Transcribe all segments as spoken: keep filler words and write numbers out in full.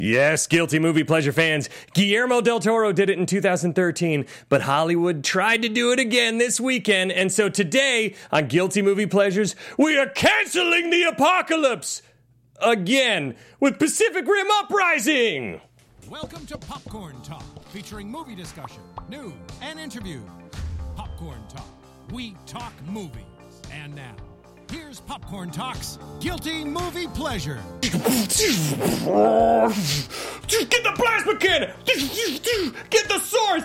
Yes, guilty movie pleasure fans. Guillermo del Toro did it in two thousand thirteen, but Hollywood tried to do it again this weekend. And so today on Guilty Movie Pleasures, we are canceling the apocalypse again with Pacific Rim Uprising. Welcome to Popcorn Talk, featuring movie discussion, news, and interviews. Popcorn Talk. We talk movies. And now, here's Popcorn Talk's Guilty Movie Pleasure. Get the plasma cannon! Get the swords!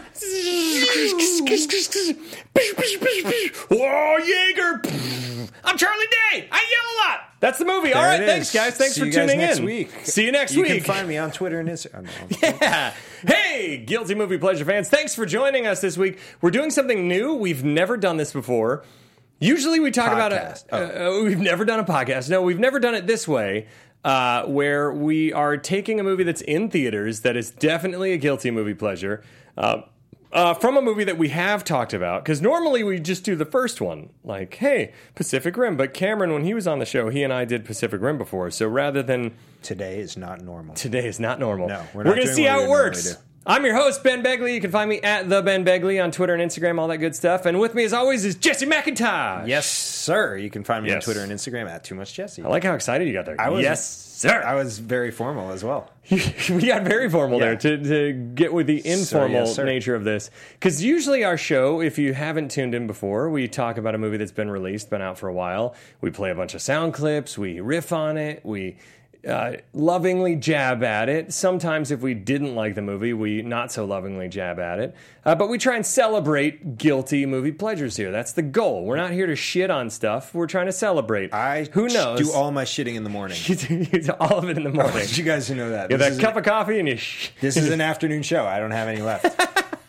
Oh, Jaeger! I'm Charlie Day! I yell a lot! That's the movie. There All right, it thanks, is. guys. Thanks See for you guys tuning next in. Week. See you next you week. You can find me on Twitter and Instagram. Yeah. Hey, Guilty Movie Pleasure fans. Thanks for joining us this week. We're doing something new. We've never done this before. Usually we talk Podcast. about a, Oh. uh, we've never done a podcast. No, we've never done it this way, uh, where we are taking a movie that's in theaters that is definitely a guilty movie pleasure, uh, uh, from a movie that we have talked about. Because normally we just do the first one, like, hey, Pacific Rim. But Cameron, when he was on the show, he and I did Pacific Rim before. So rather than Today is not normal. today is not normal. No, we're we're not going to doing see what how we it normally works. do. I'm your host, Ben Begley. You can find me at the Ben Begley on Twitter and Instagram, all that good stuff. And with me, as always, is Jesse McIntosh. Yes, sir. You can find me Yes. on Twitter and Instagram at Too Much Jesse. I like how excited you got there. I was- yes, sir. I was very formal as well. We got very formal Yeah. there to, to get with the informal yes, sir. nature of this. Because usually our show, if you haven't tuned in before, we talk about a movie that's been released, been out for a while. We play a bunch of sound clips. We riff on it. We uh, lovingly jab at it. Sometimes if we didn't like the movie, we not so lovingly jab at it. Uh, but we try and celebrate guilty movie pleasures here. That's the goal. We're not here to shit on stuff. We're trying to celebrate. I Who knows? do all my shitting in the morning. all of it in the morning. You guys know that. Get This that is cup an- of coffee and you... Sh- This is an afternoon show. I don't have any left.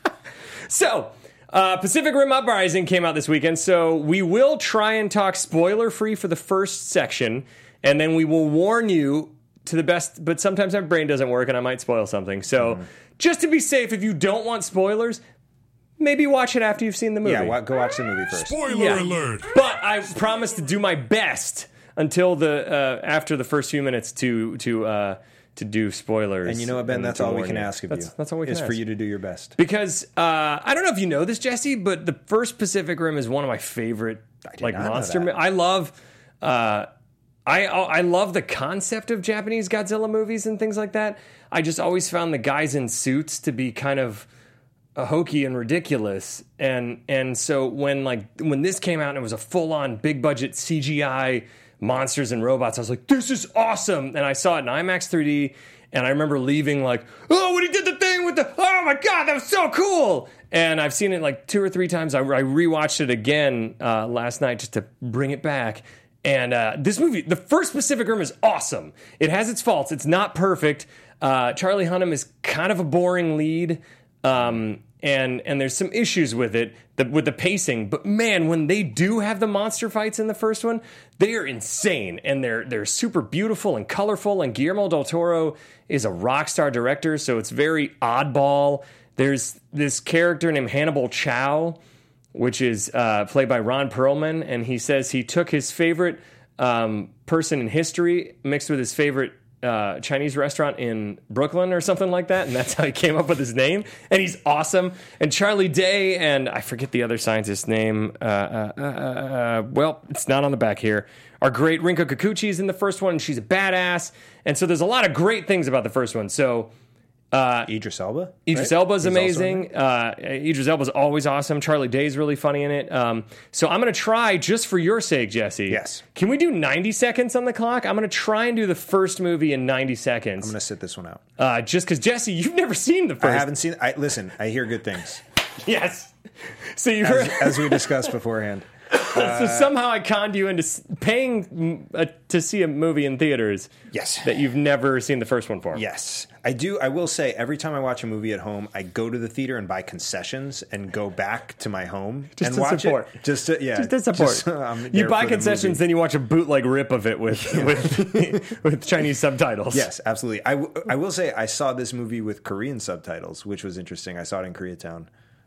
So, uh, Pacific Rim Uprising came out this weekend, so we will try and talk spoiler-free for the first section, and then we will warn you to the best, but sometimes my brain doesn't work and I might spoil something. So, Mm-hmm. just to be safe, if you don't want spoilers, maybe watch it after you've seen the movie. Yeah, wa- go watch the movie first. Spoiler Yeah. alert! But I promise to do my best until the uh, after the first few minutes to to uh, to do spoilers. And you know what, Ben? That's to all we warn can you. ask of that's, you. That's all we can is ask. for you to do your best. Because uh, I don't know if you know this, Jesse, but the first Pacific Rim is one of my favorite did like not know monster. that. mo- I love, uh, I I love the concept of Japanese Godzilla movies and things like that. I just always found the guys in suits to be kind of uh, hokey and ridiculous, and and so when like when this came out and it was a full on big budget C G I monsters and robots, I was like, this is awesome, and I saw it in IMAX three D. And I remember leaving like, oh, when he did the thing with the, oh my God, that was so cool. And I've seen it like two or three times. I, I rewatched it again uh, last night just to bring it back. And uh, this movie, the first Pacific Rim is awesome. It has its faults. It's not perfect. Uh, Charlie Hunnam is kind of a boring lead. Um, and and there's some issues with it, the, with the pacing. But man, when they do have the monster fights in the first one, they are insane, and they're they're super beautiful and colorful. And Guillermo del Toro is a rock star director, so it's very oddball. There's this character named Hannibal Chow, which is uh, played by Ron Perlman, and he says he took his favorite um, person in history mixed with his favorite uh, Chinese restaurant in Brooklyn or something like that, and that's how he came up with his name. And he's awesome. And Charlie Day and I forget the other scientist's name. Uh, uh, uh, uh, well, it's not on the back here. Our great Rinko Kikuchi is in the first one, and she's a badass. And so there's a lot of great things about the first one. So. Uh, Idris Elba? Idris right? Elba's He's also in amazing. it? Uh, Idris Elba's always awesome. Charlie Day's really funny in it. Um, so I'm going to try, just for your sake, Jesse. Yes. Can we do ninety seconds on the clock? I'm going to try and do the first movie in ninety seconds. I'm going to sit this one out. uh, just because, Jesse, you've never seen the first. I haven't seen I Listen, I hear good things. Yes. So you've As, heard. as we discussed beforehand. so somehow I conned you into s- paying mm, uh, to see a movie in theaters. Yes. That you've never seen the first one for. Yes. I do. I will say, every time I watch a movie at home, I go to the theater and buy concessions and go back to my home Just and to watch support. it. Just to, yeah. Just to support. so I'm you there buy for the concessions, movie. then you watch a bootleg rip of it with with, with Chinese subtitles. Yes, absolutely. I, w- I will say, I saw this movie with Korean subtitles, which was interesting. I saw it in Koreatown.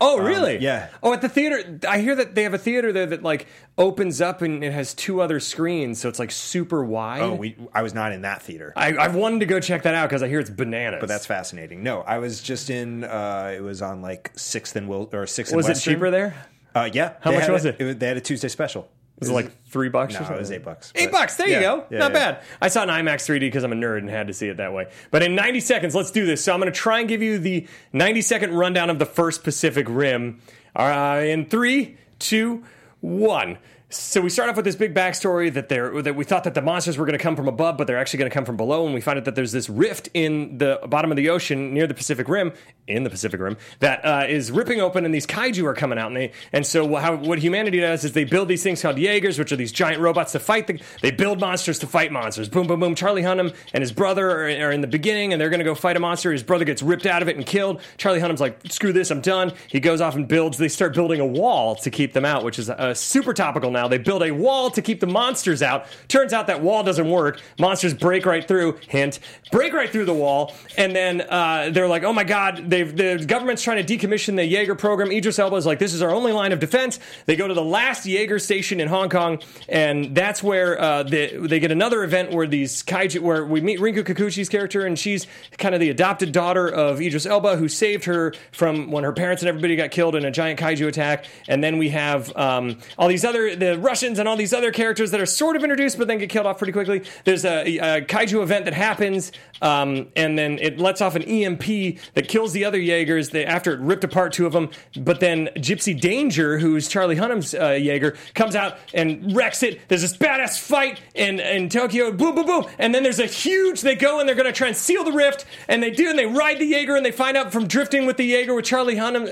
Oh, really? Um, yeah. Oh, at the theater, I hear that they have a theater there that like opens up and it has two other screens, so it's like super wide. Oh, we, I was not in that theater. I, I've wanted to go check that out because I hear it's bananas. But that's fascinating. No, I was just in. Uh, it was on like Sixth and Will or Sixth. Was and it Western. cheaper there? Uh, yeah. How They much had was it? it? They had a Tuesday special. Was it like three bucks? No, or something? it was eight bucks. Eight but- bucks. There yeah, you go. yeah, Not yeah. bad. I saw it in IMAX three D because I'm a nerd and had to see it that way. But in ninety seconds, let's do this. So I'm going to try and give you the ninety second rundown of the first Pacific Rim. Uh, in three, two, one. So we start off with this big backstory that they're that we thought that the monsters were going to come from above, but they're actually going to come from below. And we find out that there's this rift in the bottom of the ocean near the Pacific Rim, in the Pacific Rim, that uh, is ripping open, and these kaiju are coming out. And they and so how what humanity does is they build these things called Jaegers, which are these giant robots to fight. The, they build monsters to fight monsters. Boom, boom, boom. Charlie Hunnam and his brother are, are in the beginning, and they're going to go fight a monster. His brother gets ripped out of it and killed. Charlie Hunnam's like, screw this, I'm done. He goes off and builds. They start building a wall to keep them out, which is uh, super topical now. They build a wall to keep the monsters out. Turns out that wall doesn't work. Monsters break right through. Hint. Break right through the wall. And then uh, they're like, oh my God, they've, the government's trying to decommission the Jaeger program. Idris Elba is like, this is our only line of defense. They go to the last Jaeger station in Hong Kong, and that's where uh, the, they get another event where these kaiju, where we meet Rinku Kikuchi's character, and she's kind of the adopted daughter of Idris Elba, who saved her from when her parents and everybody got killed in a giant kaiju attack. And then we have um, all these other, the Russians and all these other characters that are sort of introduced but then get killed off pretty quickly. There's a, a kaiju event that happens, um, and then it lets off an E M P that kills the other Jaegers they, after it ripped apart two of them. But then Gypsy Danger, who's Charlie Hunnam's uh, Jaeger, comes out and wrecks it. There's this badass fight in, in Tokyo, boom, boom, boom. And then there's a huge, they go and they're going to try and seal the rift, and they do, and they ride the Jaeger, and they find out from drifting with the Jaeger with Charlie Hunnam,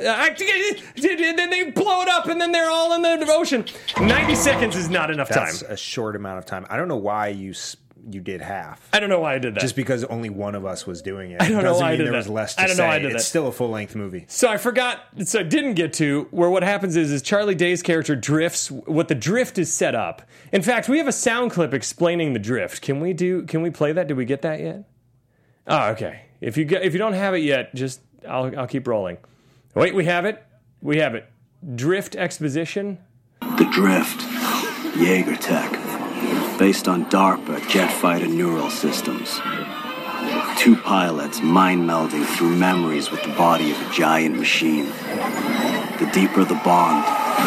uh, and then they blow it up, and then they're all in the ocean. ninety seconds is not enough time. That's a short amount of time. I don't know why you s- you did half. I don't know why I did that. Just because only one of us was doing it. I don't know doesn't why I mean did there that. was less to I don't say. know why I did it's that. still a full length movie. So I forgot, so I didn't get to where what happens is, is Charlie Day's character drifts, what the drift is set up. In fact, we have a sound clip explaining the drift. Can we do, can we play that? Did we get that yet? Oh, okay. If you get, if you don't have it yet, just, I'll, I'll keep rolling. Wait, we have it. We have it. Drift exposition. The Drift, Jaeger tech, based on DARPA jet fighter neural systems. Two pilots mind melding through memories with the body of a giant machine. The deeper the bond,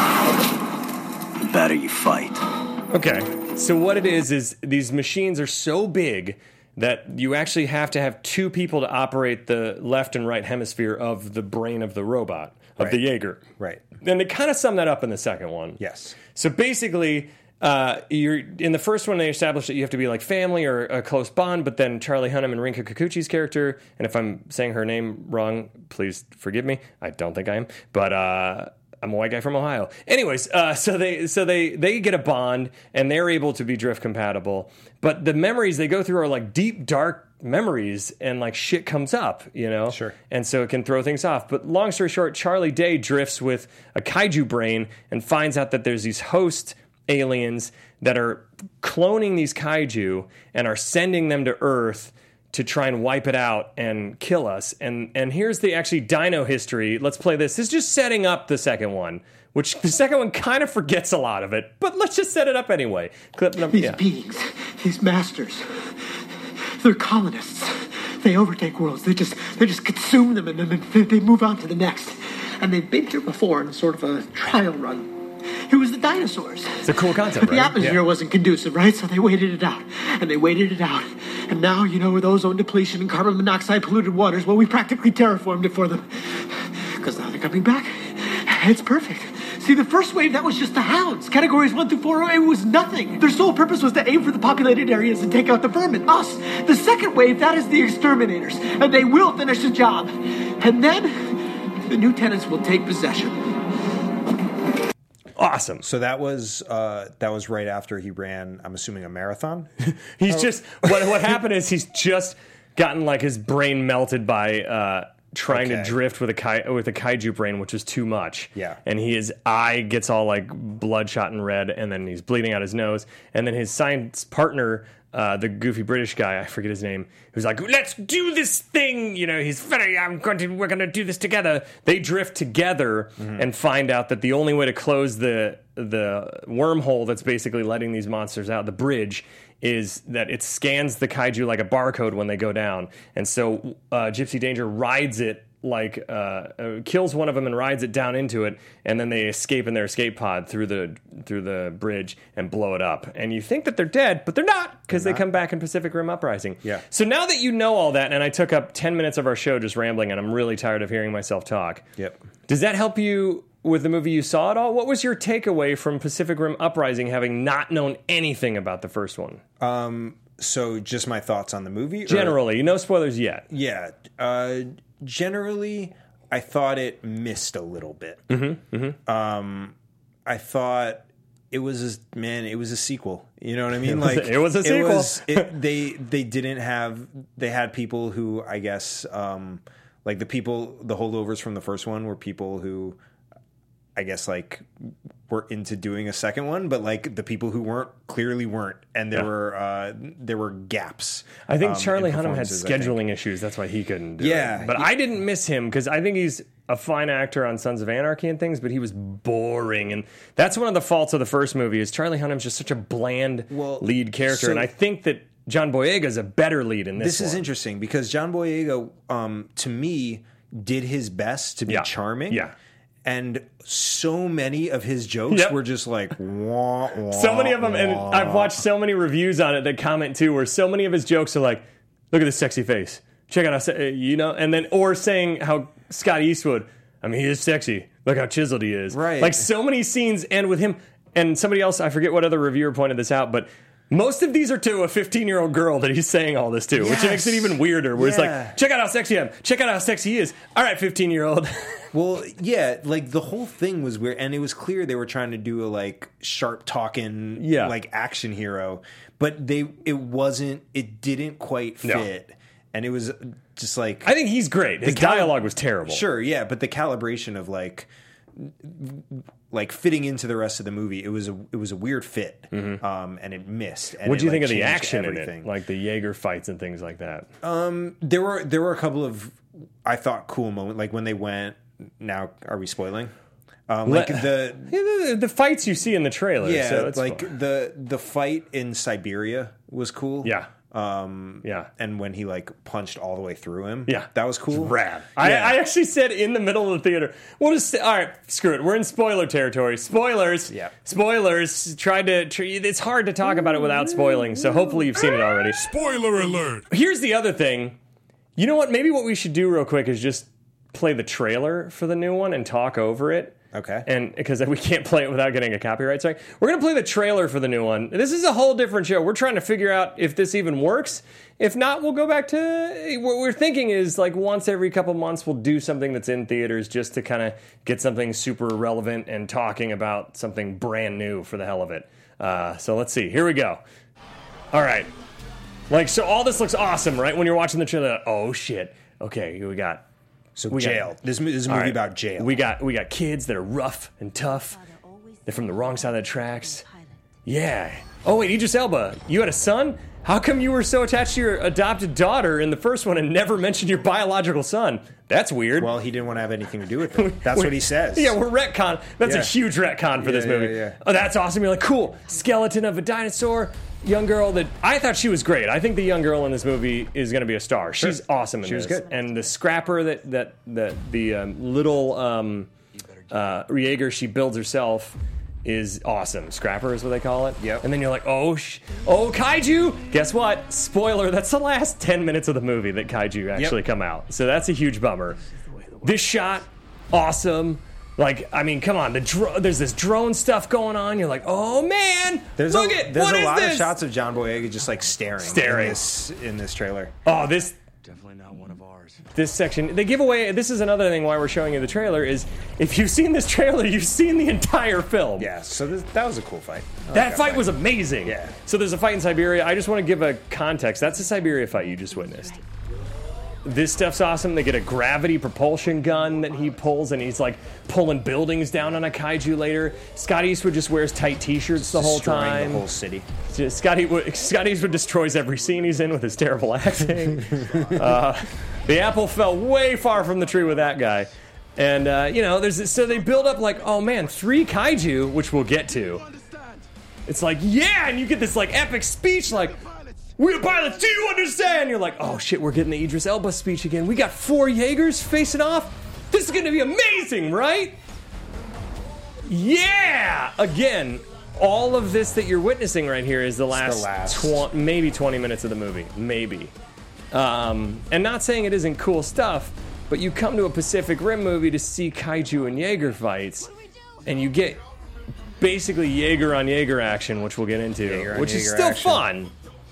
the better you fight. Okay, so what it is is these machines are so big that you actually have to have two people to operate the left and right hemisphere of the brain of the robot, of the Right. Jaeger. Right. And they kind of sum that up in the second one. Yes. So basically, uh, you're in the first one they established that you have to be like family or a close bond, but then Charlie Hunnam and Rinka Kikuchi's character, and if I'm saying her name wrong, please forgive me. I don't think I am, but uh, I'm a white guy from Ohio. Anyways, uh, so they so they they get a bond and they're able to be drift compatible, but the memories they go through are like deep dark memories, and like shit comes up, you know? Sure. And so it can throw things off. But long story short, Charlie Day drifts with a kaiju brain and finds out that there's these host aliens that are cloning these kaiju and are sending them to Earth to try and wipe it out and kill us. And and here's the actually dino history. Let's play this. This is just setting up the second one, which the second one kind of forgets a lot of it, but let's just set it up anyway. Clip number, These yeah. beings, these masters, they're colonists. They overtake worlds. They just they just consume them and then they, they move on to the next. And they've been here before in sort of a trial run. It was the dinosaurs. It's a cool concept, But the right? atmosphere Yeah. wasn't conducive, right? So they waited it out. And they waited it out. And now, you know, with ozone depletion and carbon monoxide polluted waters, well, we practically terraformed it for them. Because now they're coming back. It's perfect. See, the first wave, that was just the hounds. Categories one through four, it was nothing. Their sole purpose was to aim for the populated areas and take out the vermin, us. The second wave, that is the exterminators. And they will finish the job. And then, the new tenants will take possession. Awesome. So that was uh, that was right after he ran, I'm assuming, a marathon. He's just what what happened is he's just gotten like his brain melted by uh, trying to Okay. drift with a kai, with a kaiju brain, which is too much. Yeah. And he, his eye gets all like bloodshot and red, and then he's bleeding out his nose. And then his science partner uh, the goofy British guy, I forget his name, who's like, let's do this thing. You know, he's very, I'm going to, we're going to do this together. They drift together mm-hmm. and find out that the only way to close the the wormhole that's basically letting these monsters out, the bridge, is that it scans the kaiju like a barcode when they go down. And so uh, Gypsy Danger rides it, like uh, uh, kills one of them and rides it down into it, and then they escape in their escape pod through the through the bridge and blow it up. And you think that they're dead, but they're not, because they come back in Pacific Rim Uprising. Yeah. So now that you know all that, and I took up ten minutes of our show just rambling, and I'm really tired of hearing myself talk. Yep. Does that help you with the movie you saw at all? What was your takeaway from Pacific Rim Uprising, having not known anything about the first one? Um. So just my thoughts on the movie? Or? Generally. No spoilers yet. Yeah. Uh... Generally, I thought it missed a little bit. Mm-hmm, mm-hmm. Um, I thought it was a, man, it was a sequel. You know what I mean? Like it was a sequel. It was, it, they they didn't have. They had people who I guess um, like the people the holdovers from the first one were people who I guess like were into doing a second one, but like the people who weren't clearly weren't, and there yeah. were uh, there were gaps. I think um, Charlie Hunnam had scheduling issues. That's why he couldn't do yeah, it. But he, I didn't miss him because I think he's a fine actor on Sons of Anarchy and things, but he was boring, and that's one of the faults of the first movie. Is Charlie Hunnam's just such a bland well, lead character, so, and I think that John Boyega is a better lead in this. This one. is interesting because John Boyega, um, to me, did his best to be yeah. charming. Yeah. And so many of his jokes yep. were just like, wah, wah, so many of them, wah. and I've watched so many reviews on it that comment too, where so many of his jokes are like, look at this sexy face. Check out how, you know, and then, or saying how Scott Eastwood, I mean, he is sexy. Look how chiseled he is. Right. Like so many scenes, and with him, and somebody else, I forget what other reviewer pointed this out, but most of these are to a fifteen-year-old girl that he's saying all this to, yes. which makes it even weirder, where yeah. it's like, check out how sexy I am. Check out how sexy he is. All right, fifteen-year-old. Well, yeah, like the whole thing was weird, and it was clear they were trying to do a like sharp talking, yeah. like action hero, but they it wasn't, it didn't quite fit, no. and it was just like I think he's great. His cal- dialogue was terrible. Sure, yeah, but the calibration of like like fitting into the rest of the movie, it was a it was a weird fit, mm-hmm. um, and it missed. What do you like, think of the action everything. in it, like the Jaeger fights and things like that? Um, there were there were a couple of I thought cool moments, like when they went. Now, are we spoiling? Um, like Let, the, the the fights you see in the trailer. Yeah, so it's like fun. the the fight in Siberia was cool. Yeah, um, yeah. And when he like punched all the way through him, yeah, that was cool. Rad. Yeah. I, I actually said in the middle of the theater, we'll just say, all right, screw it. We're in spoiler territory. Spoilers. Yeah. Spoilers. Tried to. It's hard to talk about it without spoiling. So hopefully you've seen it already. Spoiler alert. Here's the other thing. You know what? Maybe what we should do real quick is just play the trailer for the new one and talk over it. Okay. And because we can't play it without getting a copyright strike. We're going to play the trailer for the new one. This is a whole different show. We're trying to figure out if this even works. If not, we'll go back to what we're thinking is like once every couple months we'll do something that's in theaters just to kind of get something super relevant and talking about something brand new for the hell of it. Uh, so let's see. Here we go. All right. Like, so all this looks awesome, right? When you're watching the trailer, oh shit. Okay, here we got So we jail. Got, this, this is a movie right. about jail. We got we got kids that are rough and tough. They're from the wrong side of the tracks. Yeah. Oh wait, Idris Elba, you had a son? How come you were so attached to your adopted daughter in the first one and never mentioned your biological son? That's weird. Well, he didn't want to have anything to do with it. That's what he says. Yeah, we're retcon. That's yeah. a huge retcon for yeah, this movie. Yeah, yeah. Oh, that's awesome. You're like, cool. Skeleton of a dinosaur. Young girl that I thought she was great. I think the young girl in this movie is going to be a star. She's sure. awesome in she this. was good. And the scrapper that that that the um, little um, uh, Jaeger she builds herself is awesome. Scrapper is what they call it. Yep. And then you're like, oh, sh- oh, kaiju. Guess what? Spoiler. That's the last ten minutes of the movie that kaiju actually yep. come out. So that's a huge bummer. This shot, awesome. Like, I mean, come on. The dro- there's this drone stuff going on. You're like, oh man, there's look a, at there's what a is lot this? of shots of John Boyega just like staring, staring in this, in this trailer. Oh, this definitely not one of ours. This section, they give away. This is another thing why we're showing you the trailer. Is if you've seen this trailer, you've seen the entire film. Yeah. So this, that was a cool fight. I like that, fight, fight was amazing. Yeah. So there's a fight in Siberia. I just want to give a context. That's a Siberia fight you just witnessed. this stuff's awesome. They get a gravity propulsion gun that he pulls, and he's like pulling buildings down on a kaiju later. Scott Eastwood just wears tight T-shirts the whole Destroying time. the whole city. Just, Scott, Eastwood, Scott Eastwood destroys every scene he's in with his terrible acting. uh, the apple fell way far from the tree with that guy. And, uh, you know, there's so they build up like, oh man, three kaiju, which we'll get to. It's like, yeah, and you get this like epic speech like, we're pilots, do you understand? You're like, oh shit, we're getting the Idris Elba speech again. We got four Jaegers facing off. This is going to be amazing, right? Yeah! Again, all of this that you're witnessing right here is the last, the last. Tw- maybe twenty minutes of the movie. Maybe. Um, and not saying it isn't cool stuff, but you come to a Pacific Rim movie to see kaiju and Jaeger fights, and you get basically Jaeger on Jaeger action, which we'll get into, Jaeger on which is Jaeger still action. fun.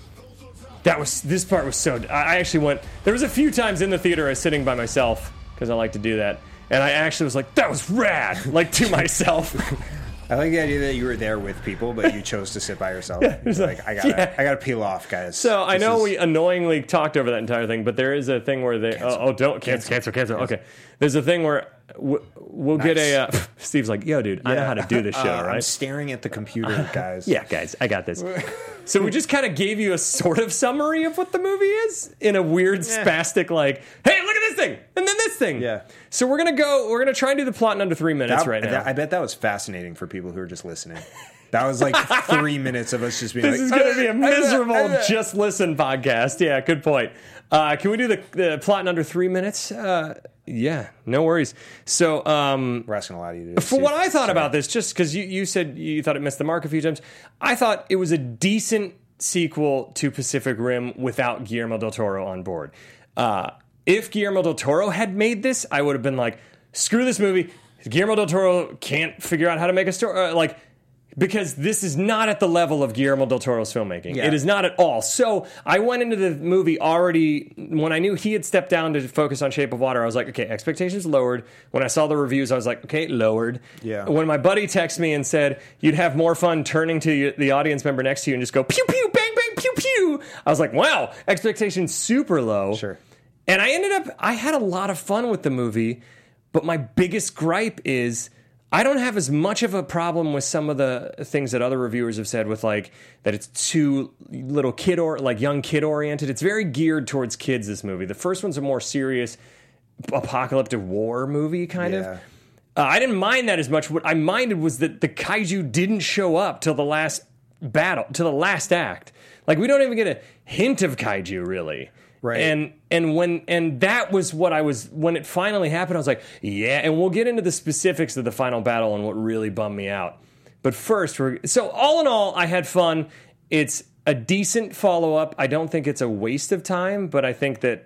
That was this part was so. I actually went. There was a few times in the theater I was sitting by myself because I like to do that, and I actually was like, "That was rad!" Like to myself. I like the idea that you were there with people, but you chose to sit by yourself. Yeah, You're like, I gotta, yeah. I gotta peel off, guys. So I This know is- we annoyingly talked over that entire thing, but there is a thing where they. Oh, oh, don't cancel, cancel, cancel. Okay, there's a thing where w- we'll get a. Uh, Steve's like, "Yo, dude, I know Yeah. how to do this show, Uh, I'm right?" staring at the computer, guys. Yeah, guys, I got this. So we just kind of gave you a sort of summary of what the movie is in a weird, spastic, like, hey, look at this thing, and then this thing. Yeah. So we're gonna go. We're gonna try and do the plot in under three minutes That- right now. that- I bet that was fascinating for people who are just listening. That was like three minutes of us just being this like, is gonna be a miserable "Uh, uh, uh." just listen podcast. Yeah, good point. Uh, can we do the, the plot in under three minutes? Uh, yeah, no worries. So, um, We're asking a lot of you to do for this, what too. I thought Sorry. about this, just because you, you said you thought it missed the mark a few times, I thought it was a decent sequel to Pacific Rim without Guillermo del Toro on board. Uh, if Guillermo del Toro had made this, I would have been like, screw this movie. Guillermo del Toro can't figure out how to make a story. Uh, like, because this is not at the level of Guillermo del Toro's filmmaking. Yeah. It is not at all. So I went into the movie already, when I knew he had stepped down to focus on Shape of Water, I was like, okay, expectations lowered. When I saw the reviews, I was like, okay, lowered. Yeah. When my buddy texted me and said, you'd have more fun turning to you, the audience member next to you and just go, pew, pew, bang, bang, pew, pew. I was like, wow, expectations super low. Sure. And I ended up, I had a lot of fun with the movie, but my biggest gripe is I don't have as much of a problem with some of the things that other reviewers have said with like that it's too little kid or like young kid oriented. It's very geared towards kids, this movie. The first one's a more serious apocalyptic war movie kind Yeah. of. Uh, I didn't mind that as much. What I minded was that the kaiju didn't show up till the last battle, till the last act. Like we don't even get a hint of kaiju really. Right. And and when and that was what I was when it finally happened, I was like, yeah, and we'll get into the specifics of the final battle and what really bummed me out. But first, we're so all in all, I had fun. It's a decent follow-up. I don't think it's a waste of time, but I think that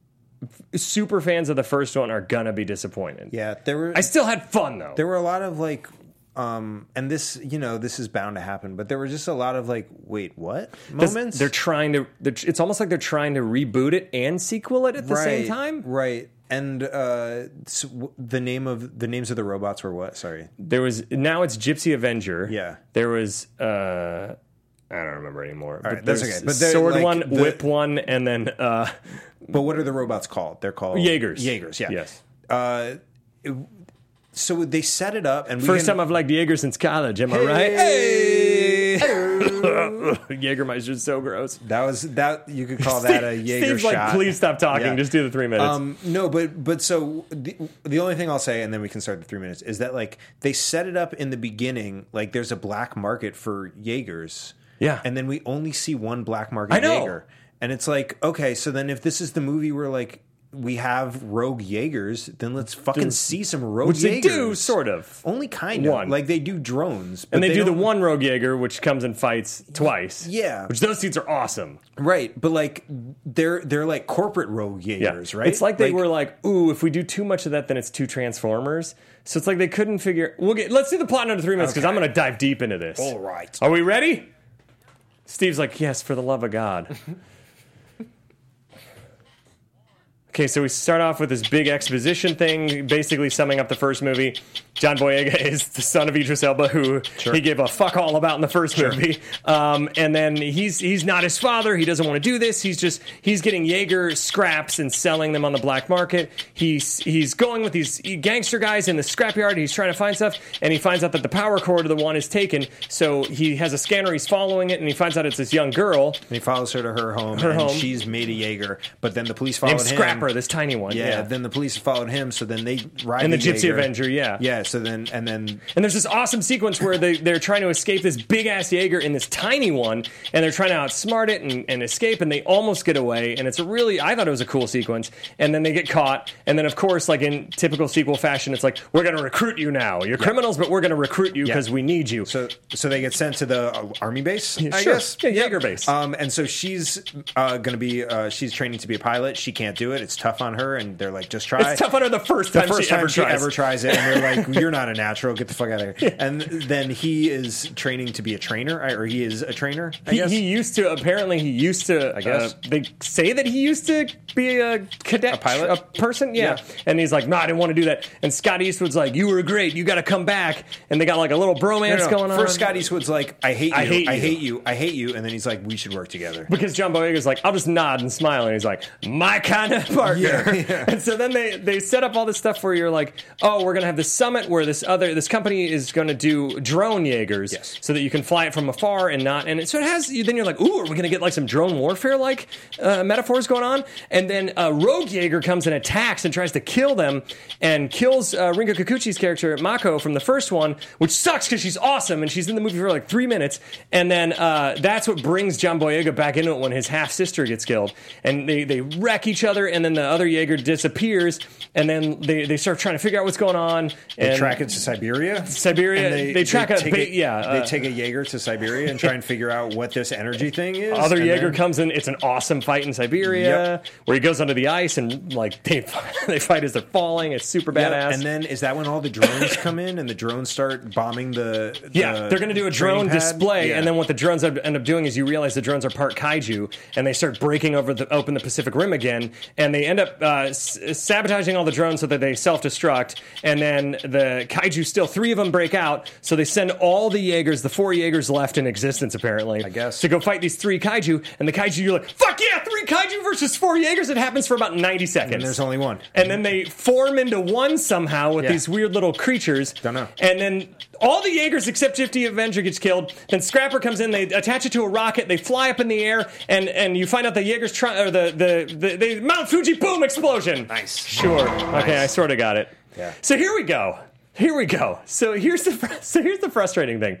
super fans of the first one are gonna be disappointed. Yeah, there were I still had fun though. there were a lot of like um and this, you know, this is bound to happen, but there were just a lot of like, wait, what? Moments. They're trying to. They're, it's almost like they're trying to reboot it and sequel it at the same time. Right. And uh so w- the name of the names of the robots were what? Sorry. There was now it's Gypsy Avenger. Yeah. There was uh I don't remember anymore. All right, that's there's okay. But they're, sword like, one, the- whip one, and then uh But what are the robots called? They're called Jaegers. Jaegers, yeah. Yes. Uh it- so they set it up and we First can- time I've liked Jaeger since college. Am I right? Hey! Jägermeister's so gross. That was that you could call that a Jaeger Steve's shot. like, please stop talking. Yeah. Just do the three minutes. Um, no, but but so the, the only thing I'll say, and then we can start the three minutes, is that like they set it up in the beginning, like there's a black market for Jaegers, Yeah. and then we only see one black market I know. Jaeger, and it's like, okay, so then if this is the movie where like we have rogue Jaegers, then let's fucking see some rogue Which they do, Jaegers. sort of. Only kind of One. like they do drones, but And they, do the don't- one Rogue Jaeger, which comes and fights twice. Yeah. Which those scenes are awesome. right, but like they're they're like corporate rogue Jaegers, right? It's like they were like, ooh, if we do too much of that, then it's too Transformers. So it's like they couldn't figure. We'll get. Let's do the plot in under three minutes because Okay. I'm going to dive deep into this. all right. Are we ready? Steve's like, yes, for the love of God. Okay, so we start off with this big exposition thing, basically summing up the first movie. John Boyega is the son of Idris Elba, who sure. he gave a fuck all about in the first sure. movie. Um, and then he's he's not his father. He doesn't want to do this. He's just he's getting Jaeger scraps and selling them on the black market. He's he's going with these gangster guys in the scrapyard. He's trying to find stuff, and he finds out that the power cord of the one is taken. So he has a scanner. He's following it, and he finds out it's this young girl. And he follows her to her home. Her and home. She's made a Jaeger, but then the police followed Named him. Scrapper, this tiny one. Yeah, Yeah. Then the police followed him. So then they ride And the the Gypsy Jaeger. Avenger. Yeah. Yeah. So then and then And there's this awesome sequence where they, they're trying to escape this big-ass Jaeger in this tiny one, and they're trying to outsmart it and, and escape, and they almost get away, and it's a really, I thought it was a cool sequence, and then they get caught, and then, of course, like in typical sequel fashion, it's like, we're going to recruit you now. You're yeah. criminals, but we're going to recruit you because yeah. we need you. So so they get sent to the uh, army base, yeah, I sure. guess. Yeah, Jaeger base. Um, and so she's uh, going to be, uh, she's training to be a pilot. She can't do it. It's tough on her, and they're like, just try. It's tough on her the first the time, first she, time ever she tries. ever tries it, and they're like, you're not a natural. Get the fuck out of here. And then he is training to be a trainer, or he is a trainer, I He, guess. he used to, apparently he used to, I guess. uh, they say that he used to be a cadet. A pilot? A person, yeah. Yeah. And he's like, no, I didn't want to do that. And Scott Eastwood's like, you were great, you got to come back. And they got like a little bromance No, no. going on. First, Scott Eastwood's like, I hate you, I hate I you. hate you, I hate you, and then he's like, we should work together. Because John Boyega's like, I'll just nod and smile, and he's like, my kind of partner. Yeah, yeah. And so then they, they set up all this stuff where you're like, oh, we're going to have this summit where this other this company is going to do drone Jaegers, Yes. so that you can fly it from afar and not. And it, so it has. Then you're like, ooh, are we going to get like some drone warfare like uh, metaphors going on? And then a rogue Jaeger comes and attacks and tries to kill them and kills uh, Rinko Kikuchi's character Mako from the first one, which sucks because she's awesome and she's in the movie for like three minutes. And then uh, that's what brings John Boyega back into it when his half sister gets killed, and they they wreck each other, and then the other Jaeger disappears, and then they, they start trying to figure out what's going on. They and track it to Siberia. Siberia. And They, track a take ba- yeah. They uh, take a Jaeger to Siberia and try and figure out what this energy thing is. Other and Jaeger then- comes in. It's an awesome fight in Siberia Yep. where he goes under the ice and like they they fight as they're falling. It's super Yeah, badass. and then is that when all the drones come in and the drones start bombing the? the yeah, they're going to do a drone training pad? display, Yeah. and then what the drones end up doing is you realize the drones are part kaiju, and they start breaking over the open the Pacific Rim again, and they end up uh, s- sabotaging all the drones so that they self destruct, and then the kaiju still three of them break out, so they send all the Jaegers, the four Jaegers left in existence apparently, I guess. to go fight these three kaiju, and the kaiju you're like, fuck yeah, three kaiju versus four Jaegers. It happens for about ninety seconds. And there's only one. And then they form into one somehow with Yeah. these weird little creatures. Don't know. And then all the Jaegers except Gypsy Avenger gets killed. Then Scrapper comes in. They attach it to a rocket. They fly up in the air, and, and you find out the Jaegers try or the the, the the Mount Fuji boom explosion. Nice. Sure. Okay, I sort of got it. Yeah. So here we go. Here we go. So here's the fr- so here's the frustrating thing.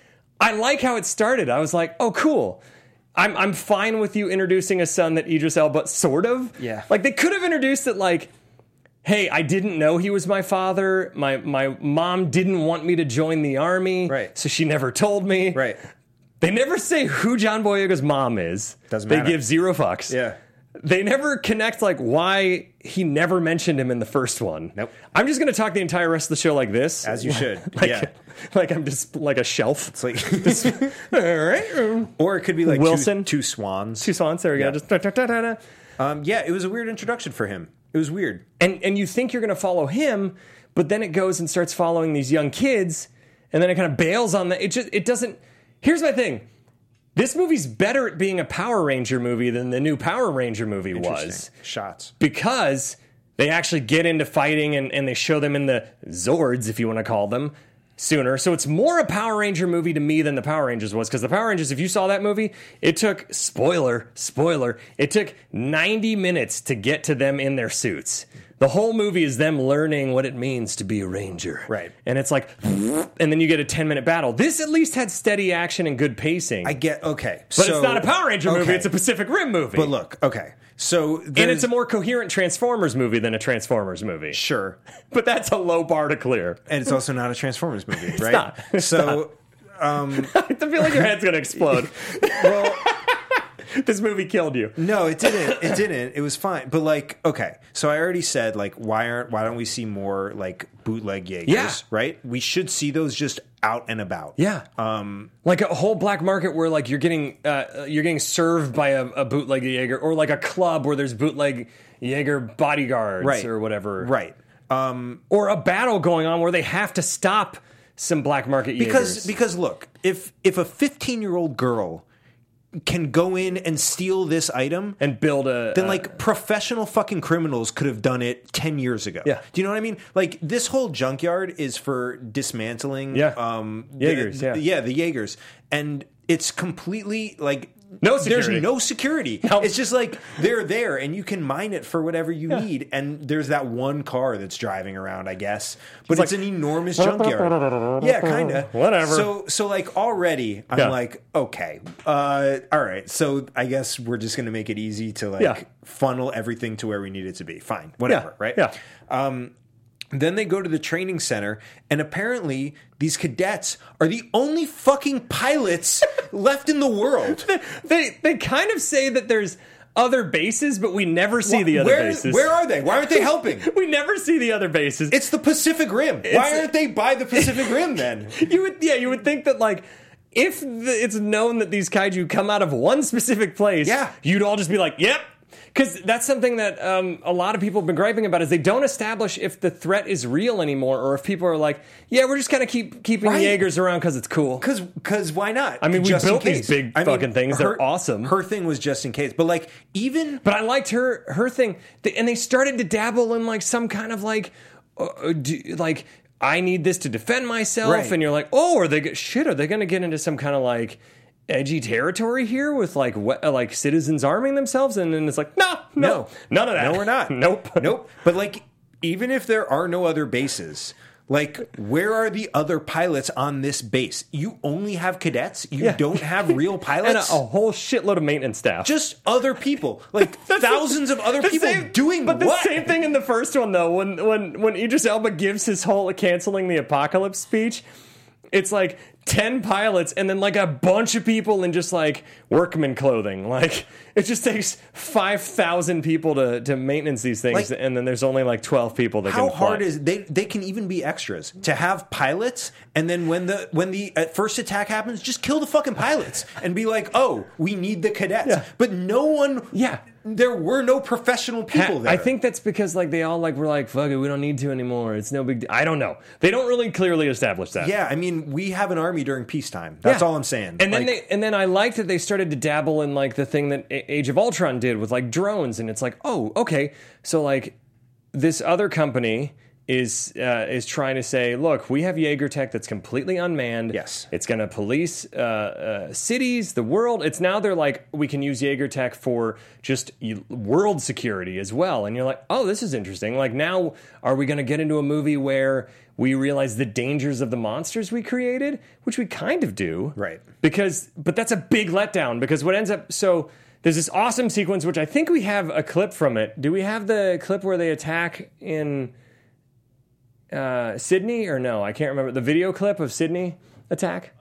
I like how it started. I was like, oh, cool. I'm I'm fine with you introducing a son that Idris Elba sort of. Yeah. Like they could have introduced it like, hey, I didn't know he was my father. My my mom didn't want me to join the army. Right. So she never told me. Right. They never say who John Boyega's mom is. Doesn't they matter. give zero fucks. Yeah. They never connect like why he never mentioned him in the first one. Nope. I'm just going to talk the entire rest of the show like this. As you should. like, Yeah. Like I'm just like a shelf. It's like, All right. or it could be like Wilson. two, two swans. Two swans. There we Yeah. go. Just da, da, da, da, da. Um, yeah, it was a weird introduction for him. It was weird. And and you think you're going to follow him, but then it goes and starts following these young kids, and then it kind of bails on that. It just it doesn't. Here's my thing. This movie's better at being a Power Ranger movie than the new Power Ranger movie was. Interesting. Shots. Because they actually get into fighting and, and they show them in the Zords, if you want to call them, sooner. So it's more a Power Ranger movie to me than the Power Rangers was. Because the Power Rangers, if you saw that movie, it took, spoiler, spoiler, it took ninety minutes to get to them in their suits. The whole movie is them learning what it means to be a ranger. Right. And it's like, and then you get a ten-minute battle. This at least had steady action and good pacing. I get, okay. but it's not a Power Ranger movie, it's a Pacific Rim movie. But look, okay. So And it's a more coherent Transformers movie than a Transformers movie. Sure. But that's a low bar to clear. And it's also not a Transformers movie, right? not. It's so, um, I feel like your head's going to explode. well, This movie killed you. no, it didn't. It didn't. It was fine. But like, okay. So I already said, like, why aren't why don't we see more like bootleg Jaegers? Yeah. Right. We should see those just out and about. Yeah. Um, like a whole black market where like you're getting uh, you're getting served by a, a bootleg Jaeger, or like a club where there's bootleg Jaeger bodyguards Right. or whatever. Right. Um, Or a battle going on where they have to stop some black market because Jaegers. because look, if if a fifteen-year-old girl can go in and steal this item and build a then uh, like professional fucking criminals could have done it ten years ago. Yeah. Do you know what I mean? Like this whole junkyard is for dismantling Yeah. um Jaegers, the, yeah. yeah, the Jaegers. And it's completely like No there's security. no security. Nope. It's just like they're there and you can mine it for whatever you need. And there's that one car that's driving around, I guess. But it's, like- an enormous junkyard. Yeah, kind of. Whatever. So so like already I'm Yeah. like, okay. Uh all right. So I guess we're just going to make it easy to like Yeah. funnel everything to where we need it to be. Fine. Whatever, Yeah. right? Yeah. Um, then they go to the training center, and apparently these cadets are the only fucking pilots left in the world. they they kind of say that there's other bases, but we never see the other where, bases. Where are they? Why aren't they helping? we never see the other bases. It's the Pacific Rim. Why It's- aren't they by the Pacific Rim then? You would, yeah, you would think that like if the, it's known that these kaiju come out of one specific place, Yeah. you'd all just be like, yep. Because that's something that um, a lot of people have been griping about is they don't establish if the threat is real anymore, or if people are like, yeah, we're just gonna keep keeping Right. Jaegers around because it's cool. Because because why not? I mean, we Just in built these case. big I mean, fucking things. They're her- awesome. Her thing was just in case, but like even But I liked her her thing, They- and they started to dabble in like some kind of like, uh, do, like I need this to defend myself, Right. and you're like, oh, are they go- shit? Are they going to get into some kind of like edgy territory here with like we- uh, like citizens arming themselves? And then it's like, no, no, No. none of that. No, we're not. Nope, Nope. But like, even if there are no other bases, like, where are the other pilots on this base? You only have cadets. You Yeah. don't have real and a, pilots. a whole shitload of maintenance staff. Just other people, like That's thousands the- of other the people same- doing but the what? same thing in the first one though. When when when Idris Elba gives his whole canceling the apocalypse speech, it's like ten pilots and then like a bunch of people in just like workman clothing. Like it just takes five thousand people to to maintenance these things, Like- and then there's only like twelve people that How can fly. hard is they? They can even be extras to have pilots, and then when the when the uh, first attack happens, just kill the fucking pilots and be like, "Oh, we need the cadets." Yeah. But no one. Yeah. There were no professional people there. I think that's because like they all like were like fuck it, we don't need to anymore. It's no big. deal. I don't know. They don't really clearly establish that. Yeah, I mean, we have an army during peacetime. That's Yeah. all I'm saying. And then Like, they, and then I liked that they started to dabble in like the thing that A- Age of Ultron did with like drones, and it's like, oh, okay, so like this other company is uh, is trying to say, look, we have Jaeger tech that's completely unmanned. Yes. It's going to police uh, uh, cities, the world. It's now they're like, we can use Jaeger tech for just y- world security as well. And you're like, oh, this is interesting. Like now, are we going to get into a movie where we realize the dangers of the monsters we created, which we kind of do, Right. Because, but that's a big letdown because what ends up so. There's this awesome sequence, which I think we have a clip from it. Do we have the clip where they attack in uh, Sydney or no? I can't remember. The video clip of Sydney attack?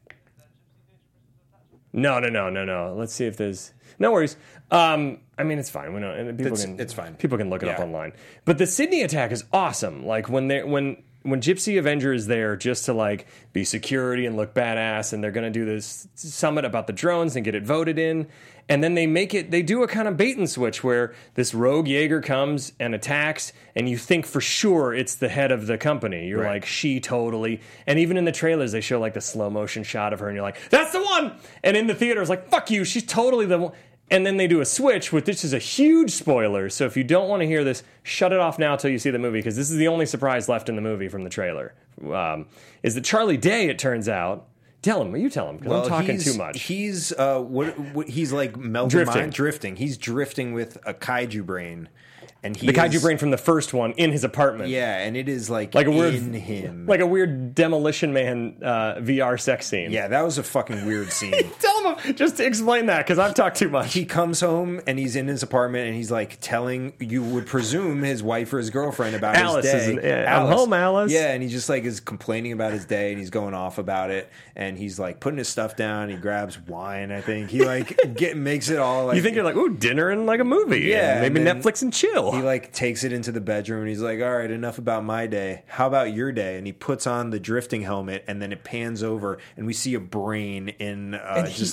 No, no, no, no, no. Let's see if there's... No worries. Um, I mean, it's fine. We know, and people It's- can, it's fine. People can look it up Yeah. online. But the Sydney attack is awesome. Like when they when when Gypsy Avenger is there just to like be security and look badass, and they're going to do this summit about the drones and get it voted in, and then they make it. They do a kind of bait and switch where this rogue Jaeger comes and attacks, and you think for sure it's the head of the company. You're Right. like, she totally. And even in the trailers, they show like the slow motion shot of her, and you're like, that's the one. And in the theater, it's like, fuck you, she's totally the one. And then they do a switch, with this is a huge spoiler. So if you don't want to hear this, shut it off now till you see the movie, because this is the only surprise left in the movie from the trailer. Um, is that Charlie Day? It turns out. Tell him. You tell him because well, I'm talking he's, too much. He's uh, what, what? He's like melting Drifting. mind, drifting. He's drifting with a kaiju brain, and he the kaiju is- brain from the first one in his apartment. Yeah, and it is like, Like a weird, in him. like a weird Demolition Man uh, V R sex scene. yeah, that was a fucking weird scene. Tell him just to explain that because I've talked too much. He comes home and he's in his apartment and he's like telling, you would presume, his wife or his girlfriend about Alice his day. isn't- yeah, I'm home, Alice. Yeah, and he just like is complaining about his day and he's going off about it and he's like putting his stuff down. He grabs wine. I think he like get makes it all like You think you're like, ooh, dinner and like a movie. Yeah, and maybe and then Netflix and chill. he like takes it into the bedroom and he's like, all right, enough about my day. How about your day? And he puts on the drifting helmet and then it pans over and we see a brain in uh, And he- just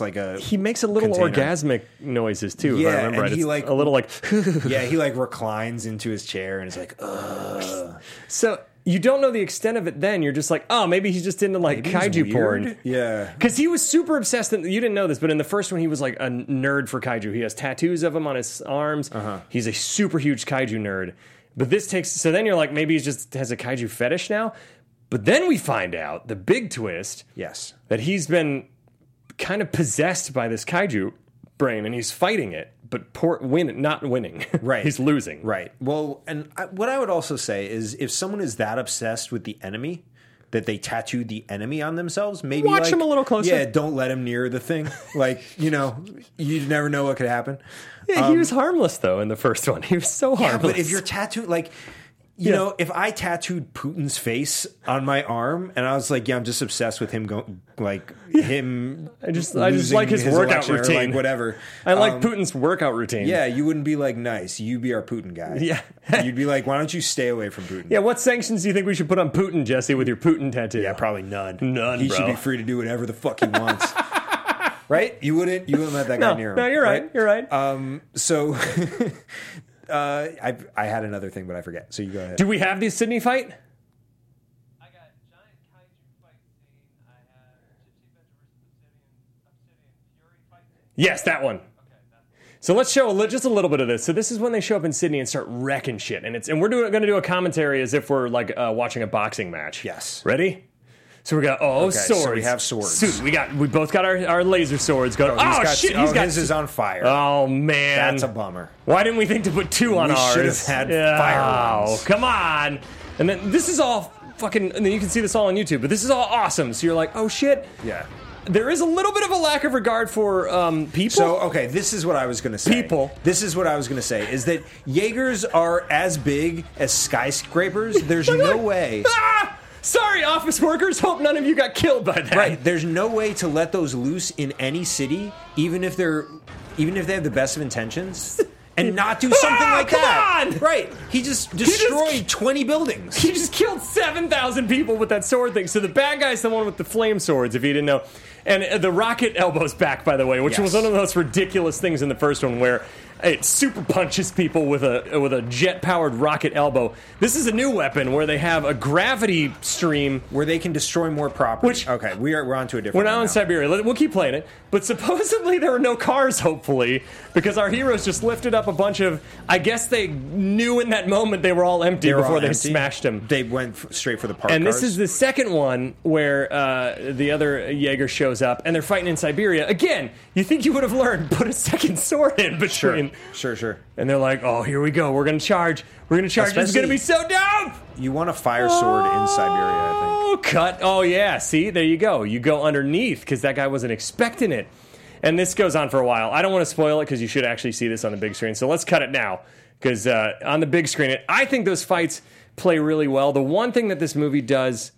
like a He makes a little container. orgasmic noises too. Yeah, if I remember and right. he, It's like- a little like. Yeah, he like reclines into his chair and is like, ugh. So you don't know the extent of it. Then you're just like, oh, maybe he's just into like Maybe he's kaiju weird. porn. Yeah. Because he was super obsessed. In, you didn't know this, but in the first one, he was like a nerd for kaiju. He has tattoos of him on his arms. Uh-huh. He's a super huge kaiju nerd. But this takes. So then you're like, maybe he just has a kaiju fetish now. But then we find out the big twist Yes. that he's been kind of possessed by this kaiju brain and he's fighting it, but poor, win, not winning. Right. He's losing. Right. Well, and I, what I would also say is if someone is that obsessed with the enemy that they tattooed the enemy on themselves, maybe Watch like, him a little closer. Yeah, don't let him near the thing. Like, you know, you never know what could happen. Yeah, he was harmless though in the first one. He was so Yeah, harmless. but if you're tattooed, like, you Yeah. know, if I tattooed Putin's face on my arm and I was like, yeah, I'm just obsessed with him going, like, him. I just, I just losing like his, workout election or, routine. like, whatever. I like Um, Putin's workout routine. Yeah, you wouldn't be like, nice, you be our Putin guy. Yeah. You'd be like, why don't you stay away from Putin? Yeah, what sanctions do you think we should put on Putin, Jesse, with your Putin tattoo? Yeah, probably none. None, He bro. should be free to do whatever the fuck he wants. Right? You wouldn't. You wouldn't let that guy No, near him. no, you're right. You're right. Um. So, uh, I I had another thing, but I forget. So you go ahead. Do we have the Sydney fight? I got giant kaiju fight scene. I have Gypsy Adventure versus Obsidian, Obsidian Fury fight scene. Yes, that one. Okay, that's So let's show a li- just a little bit of this. So this is when they show up in Sydney and start wrecking shit, and it's and we're doing going to do a commentary as if we're like uh, watching a boxing match. Yes. Ready? So we got oh Okay, so swords. we have swords. Suit. We got we both got our, our laser swords going. Oh, Oh, he's got, shit! oh, He's got his is on fire. Oh man, That's a bummer. Why didn't we think to put two on We ours? should have had Yeah. fire ones. Come on. And then this is all fucking. And then you can see this all on YouTube. But this is all awesome. So you're like, oh shit. Yeah. There is a little bit of a lack of regard for um, people. So okay, this is what I was going to say. People. This is what I was going to say is that Jaegers are as big as skyscrapers. There's no way. Ah! Sorry, office workers. Hope none of you got killed by that. Right. There's no way to let those loose in any city, even if they're, even if they have the best of intentions, and not do something Ah, like come that. on! Right. He just just- destroyed twenty buildings. He just killed seven thousand people with that sword thing. So the bad guy's the one with the flame swords, if you didn't know. And uh, the rocket elbow's back, by the way, which Yes. was one of the most ridiculous things in the first one where it super punches people with a with a jet-powered rocket elbow. This is a new weapon where they have a gravity stream. Where they can destroy more property. Which- okay, we are we're on to a different. We're now one in Siberia. Let- We'll keep playing it. But supposedly there were no cars, hopefully, because our heroes just lifted up a bunch of... I guess they knew in that moment they were all empty They were before all they empty. smashed them. They went f- straight for the park And cars. this is the second one where uh, the other Jaeger shows up, and they're fighting in Siberia. Again, you think you would have learned, put a second sword in between. sure, sure, sure. And they're like, oh, here we go. We're going to charge. We're going to charge. This is going to Especially- be so dope. You want a fire sword in Siberia, I think. Oh, cut. Oh, yeah. See, there you go. You go underneath because that guy wasn't expecting it. And this goes on for a while. I don't want to spoil it because you should actually see this on the big screen. So let's cut it now because uh, on the big screen, it, I think those fights play really well. The one thing that this movie does,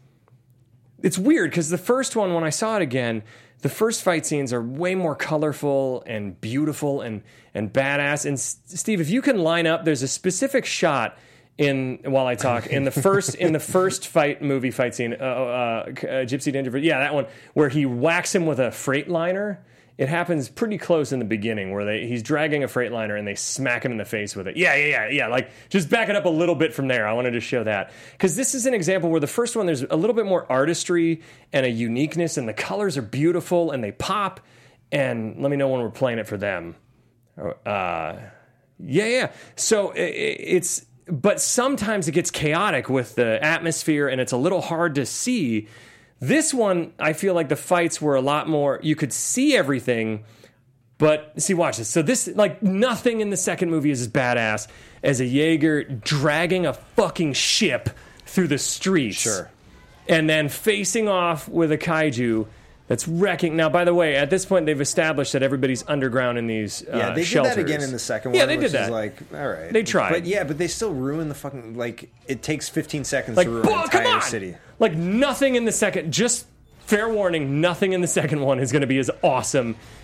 it's weird because the first one, when I saw it again, the first fight scenes are way more colorful and beautiful and and badass. And S- Steve, if you can line up, there's a specific shot in while I talk in the first in the first fight movie fight scene, uh, uh, uh, Gypsy Danger, yeah, that one where he whacks him with a Freightliner. It happens pretty close in the beginning where they he's dragging a Freightliner and they smack him in the face with it. Yeah, yeah, yeah, yeah. Like just back it up a little bit from there. I wanted to show that because this is an example where the first one there's a little bit more artistry and a uniqueness, and the colors are beautiful and they pop. And let me know when we're playing it for them. Uh, yeah, yeah. So i- i- it's but sometimes it gets chaotic with the atmosphere and it's a little hard to see. This one, I feel like the fights were a lot more, you could see everything, but see, watch this. So this, like, nothing in the second movie is as badass as a Jaeger dragging a fucking ship through the streets. Sure. And then facing off with a kaiju that's wrecking. Now, by the way, at this point, they've established that everybody's underground in these uh, Yeah, they shelters. did that again in the second one. Yeah, they which did that. Is like, all right, They tried. but yeah, but they still ruin the fucking like. It takes fifteen seconds Like, to ruin "Buh, an come entire on!" city. Like nothing in the second. Just fair warning, nothing in the second one is going to be as awesome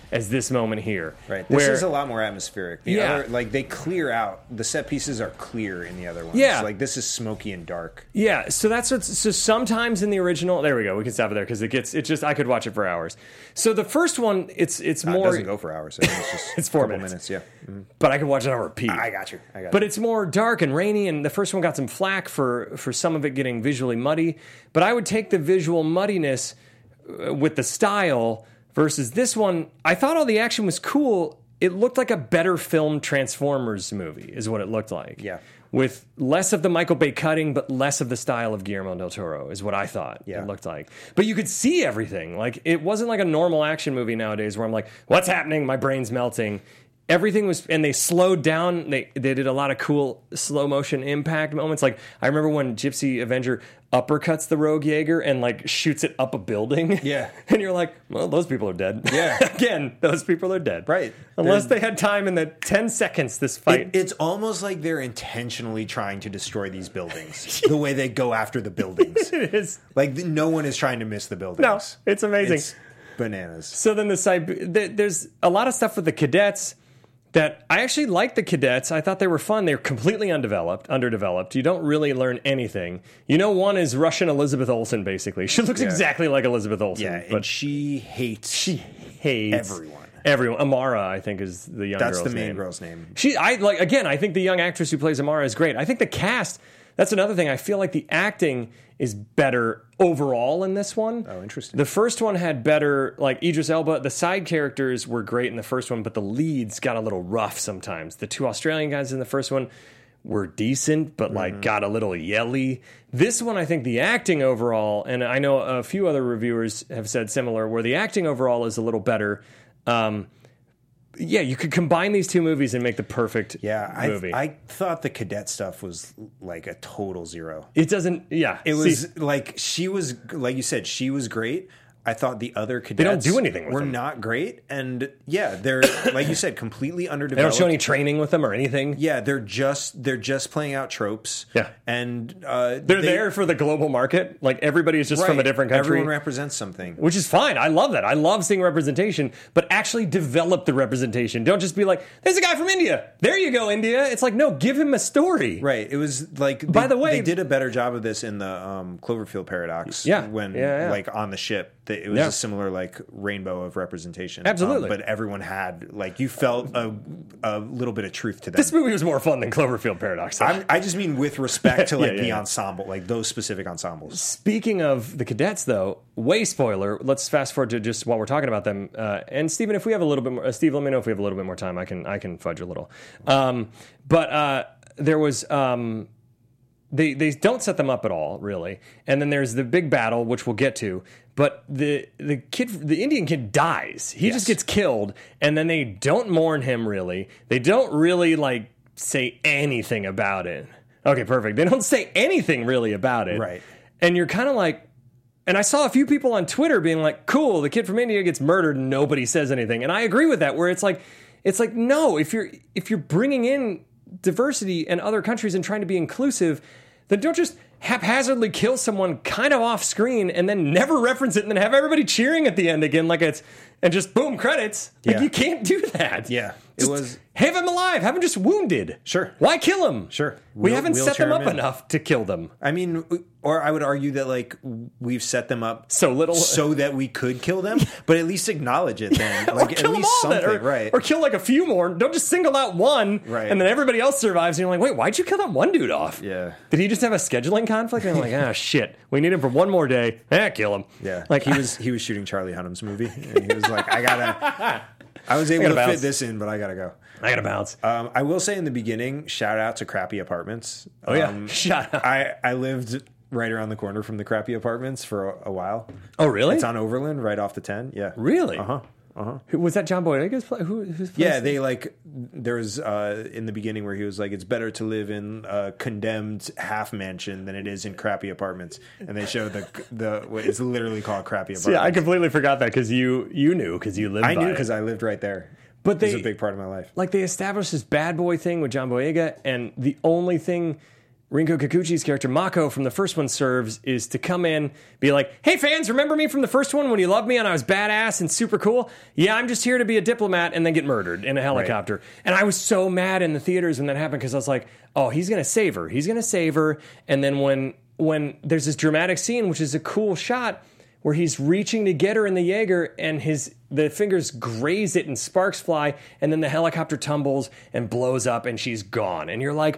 as this moment here. Right. This where, is a lot more atmospheric. The Yeah. other, like they clear out. The set pieces are clear in the other ones. Yeah. Like this is smoky and dark. Yeah, so that's what's so sometimes in the original. There we go. We can stop it there because it gets. It just I could watch it for hours. So the first one, it's it's Uh, more. it doesn't go for hours. I mean, it's just It's four a couple minutes. minutes. Yeah. Mhm. But I could watch it on repeat. I got you. I got But you. it's more dark and rainy, and the first one got some flack for for some of it getting visually muddy. But I would take the visual muddiness uh, with the style versus this one. I thought all the action was cool. It looked like a better filmed Transformers movie, is what it looked like. Yeah. With less of the Michael Bay cutting, but less of the style of Guillermo del Toro, is what I thought Yeah. it looked like. But you could see everything. Like, it wasn't like a normal action movie nowadays where I'm like, what's happening? My brain's melting. Everything was, and they slowed down. They they did a lot of cool slow motion impact moments. Like, I remember when Gypsy Avenger uppercuts the Rogue Jaeger and like shoots it up a building. Yeah. And you're like, well, those people are dead. Yeah. Again, those people are dead. Right. Unless They're- they had time in the ten seconds this fight. It, it's almost like they're intentionally trying to destroy these buildings. The way they go after the buildings. It is. Like th- no one is trying to miss the buildings. No, it's amazing. It's bananas. So then the side, th- there's a lot of stuff with the cadets that I actually like the cadets. I thought they were fun. They're completely undeveloped, underdeveloped. You don't really learn anything. You know, one is Russian Elizabeth Olsen, basically. She looks Yeah. exactly like Elizabeth Olsen. Yeah, but and she hates. she hates everyone. Everyone. Amara, I think, is the young That's girl's the main name. girl's name. She, I like again. I think the young actress who plays Amara is great. I think the cast. That's another thing. I feel like the acting is better overall in this one. Oh, interesting. The first one had better, like Idris Elba. The side characters were great in the first one, but the leads got a little rough sometimes. The two Australian guys in the first one were decent, but like Mm-hmm. got a little yelly. This one, I think the acting overall, and I know a few other reviewers have said similar, where the acting overall is a little better. Um, yeah, you could combine these two movies and make the perfect Yeah, I, movie. I thought the cadet stuff was like a total zero. it doesn't, yeah. It see, was like she was, like you said, she was great. I thought the other cadets don't do anything with were them. not great, and yeah, they're like you said, completely they underdeveloped. don't show any training with them or anything. Yeah, they're just they're just playing out tropes. Yeah. and uh, They're there for the global market. Like everybody is just from a different country. Everyone represents something. Which is fine. I love that. I love seeing representation, but actually develop the representation. Don't just be like, there's a guy from India. There you go, India. It's like, no, give him a story. Right. It was like they, By the way- they did a better job of this in the um, Cloverfield Paradox. Yeah. when Yeah, yeah. like on the ship, they, it was Yeah. a similar like rainbow of representation. Absolutely. Um, but everyone had like you felt a, a little bit of truth to them. This movie was more fun than Cloverfield Paradox. I'm, I just mean with respect to like Yeah, yeah, the yeah. ensemble, like those specific ensembles. Speaking of the cadets, though, way spoiler. Let's fast forward to just while we're talking about them. Uh, and Stephen, if we have a little bit more, uh, Steve, let me know if we have a little bit more time. I can I can fudge a little. Um, but uh, there was. Um, They they don't set them up at all, really. And then there's the big battle, which we'll get to. But the the kid, the Indian kid, dies. He Yes. just gets killed, and then they don't mourn him. Really, they don't really like say anything about it. Okay, perfect. They don't say anything really about it. Right. And you're kind of like, and I saw a few people on Twitter being like, "Cool, the kid from India gets murdered, and nobody says anything." And I agree with that. Where it's like, it's like, no, if you're if you're bringing in diversity and other countries and trying to be inclusive, then don't just haphazardly kill someone kind of off screen and then never reference it and then have everybody cheering at the end again like it's and just boom credits. Like Yeah. you can't do that. Yeah, it Just was- have him alive, have him just wounded. Sure. Why kill him? Sure. We Wheel- haven't set them wheelchair up him in. enough to kill them. I mean, or I would argue that like we've set them up So little- so that we could kill them, but at least acknowledge it then. Or Like at kill them least all then, something, or, right? or kill like a few more. Don't just single out one, Right. and then everybody else survives. And you're like, wait, why'd you kill that one dude off? Yeah. Did he just have a scheduling conflict? And I'm like, ah, shit. We need him for one more day. Eh, kill him. Yeah, Like he was he was shooting Charlie Hunnam's movie, and he was like, "I gotta." I was able gotta to bounce. fit this in, but I gotta go. I gotta bounce. Um, I will say in the beginning, shout out to Crappy Apartments. Oh yeah, Um, shut up. I I lived right around the corner from the Crappy Apartments for a, a while. Oh really? It's on Overland, right off the ten. Yeah, Really? Uh huh. Uh-huh. Who, was that John Boyega's play? Who, who's Yeah, they like there was uh, in the beginning where he was like, "It's better to live in a condemned half mansion than it is in crappy apartments," and they show the the what it's literally called crappy apartments. Yeah, I completely forgot that because you you knew because you lived. I by knew it. because I lived right there. But it was they- a big part of my life. like they established this bad boy thing with John Boyega, and the only thing Rinko Kikuchi's character Mako from the first one serves is to come in, be like, hey fans, remember me from the first one when you loved me and I was badass and super cool? Yeah, I'm just here to be a diplomat, and then get murdered in a helicopter. Right. And I was so mad in the theaters when that happened because I was like, oh, he's going to save her. He's going to save her. And then when when there's this dramatic scene, which is a cool shot, where he's reaching to get her in the Jaeger and his the fingers graze it and sparks fly, and then the helicopter tumbles and blows up and she's gone. And you're like,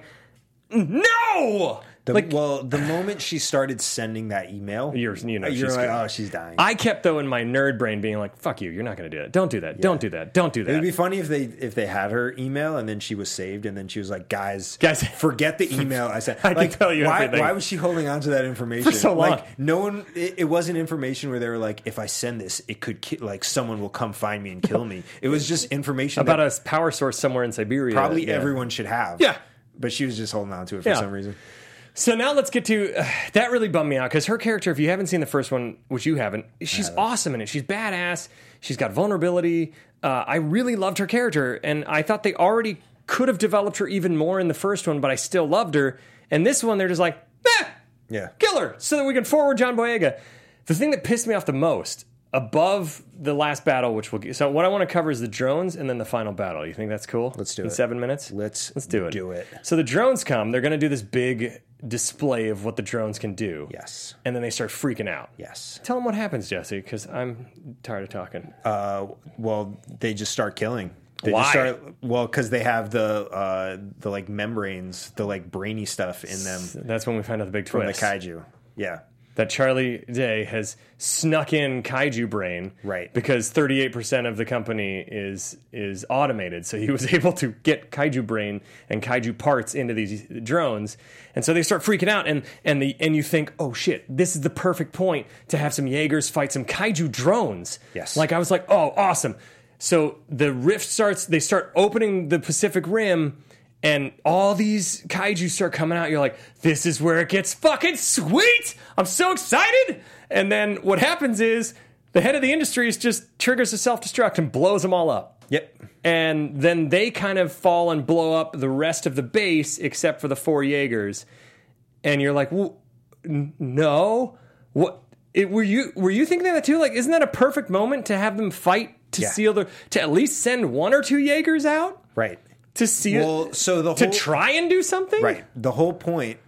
no! The, like, well, the moment she started sending that email, you're, you know, you're she's like, gonna, oh, she's dying. I kept, though, in my nerd brain being like, fuck you, you're not going to do that. Don't do that. Yeah. Don't do that. Don't do that. It would be funny if they if they had her email and then she was saved and then she was like, guys, guys, forget the email I sent. I like, can tell you why, everything. Why was she holding on to that information? For so long. Like, no one, it, it wasn't information where they were like, if I send this, it could, ki- like, someone will come find me and kill me. It was just information about that a power source somewhere in Siberia. probably yeah. everyone should have. Yeah. But she was just holding on to it for Yeah. some reason. So now let's get to uh, that. Really bummed me out because her character, if you haven't seen the first one, which you haven't, she's awesome in it. She's badass. She's got vulnerability. Uh, I really loved her character, and I thought they already could have developed her even more in the first one, but I still loved her. And this one, they're just like, eh, Yeah. kill her so that we can forward John Boyega. The thing that pissed me off the most, above the last battle, which we'll get, so what I want to cover is the drones and then the final battle. You think that's cool? Let's do in it. seven minutes. Let's let's do it. Do it. So the drones come. They're going to do this big display of what the drones can do. Yes. And then they start freaking out. Yes. Tell them what happens, Jesse, because I'm tired of talking. Uh, well, they just start killing. They Why? Just start, well, because they have the uh, the like membranes, the like brainy stuff in them That's when we find out the big from twist. the kaiju. Yeah. That Charlie Day has snuck in kaiju brain, Right. Because thirty-eight percent of the company is is automated, so he was able to get kaiju brain and kaiju parts into these drones, and so they start freaking out, and and the and you think, oh shit, this is the perfect point to have some Jaegers fight some kaiju drones. Yes. Like I was like, oh, awesome. So the rift starts. They start opening the Pacific Rim. And all these kaiju start coming out. You're like, this is where it gets fucking sweet. I'm so excited. And then what happens is the head of the industries just triggers a self-destruct and blows them all up. Yep. And then they kind of fall and blow up the rest of the base except for the four Jaegers. And you're like, well, n- no. What? It, were you were you thinking that too? Like, isn't that a perfect moment to have them fight to Yeah. seal the to at least send one or two Jaegers out? Right. To see Well, it, so the to whole- try and do something, Right. The whole point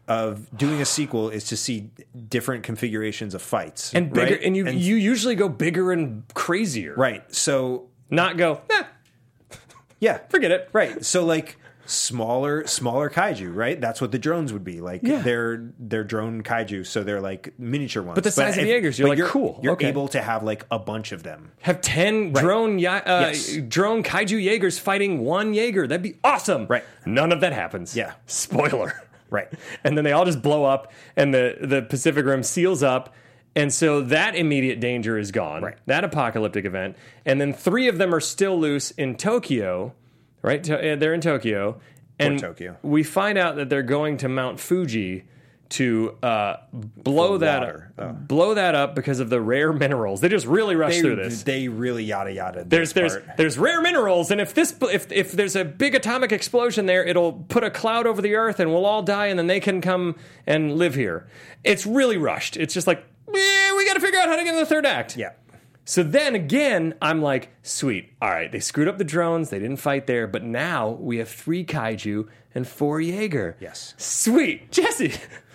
of doing a sequel is to see different configurations of fights. and bigger, right? and you you usually go bigger and crazier, Right. So, Not go, eh, yeah. forget it, Right. So, like, smaller smaller kaiju, right? That's what the drones would be. Like, Yeah. they're they're drone kaiju, so they're like miniature ones. But the size of if- Jaegers, you're but like, cool, You're okay. able to have, like, a bunch of them. Have ten drone ya- uh, Yes. drone kaiju Jaegers fighting one Jaeger. That'd be awesome. Right. None of that happens. Yeah. Spoiler. Right. And then they all just blow up, and the the Pacific Rim seals up. And so that immediate danger is gone, Right. that apocalyptic event. And then three of them are still loose in Tokyo, right? To- uh, They're in Tokyo. And Tokyo. we find out that they're going to Mount Fuji to uh, blow For that water. up, Oh. blow that up because of the rare minerals. They just really rush They, through this. they really yada yada. There's there's there's rare minerals, and if this if if there's a big atomic explosion there, it'll put a cloud over the Earth, and we'll all die, and then they can come and live here. It's really rushed. It's just like, eh, we got to figure out how to get in the third act. Yeah. So then again, I'm like, sweet. All right, they screwed up the drones. They didn't fight there, but now we have three kaiju and four Jaeger. Yes. Sweet, Jesse.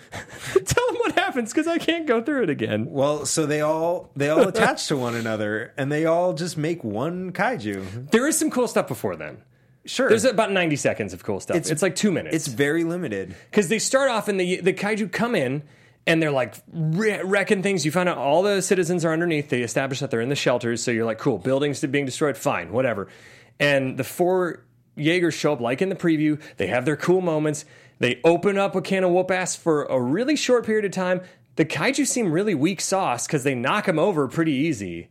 Tell them what happens because I can't go through it again. Well, so they all they all attach to one another, and they all just make one kaiju. There is some cool stuff before then. Sure. There's about ninety seconds of cool stuff. It's, It's- like two minutes. It's very limited. Because they start off and the the kaiju come in and they're like wre- wrecking things. You find out all the citizens are underneath. They establish that they're in the shelters. So you're like, cool, buildings being destroyed, fine, whatever. And the four Jaegers show up like in the preview. They have their cool moments. They open up a can of whoop ass for a really short period of time. The kaiju seem really weak sauce because they knock them over pretty easy.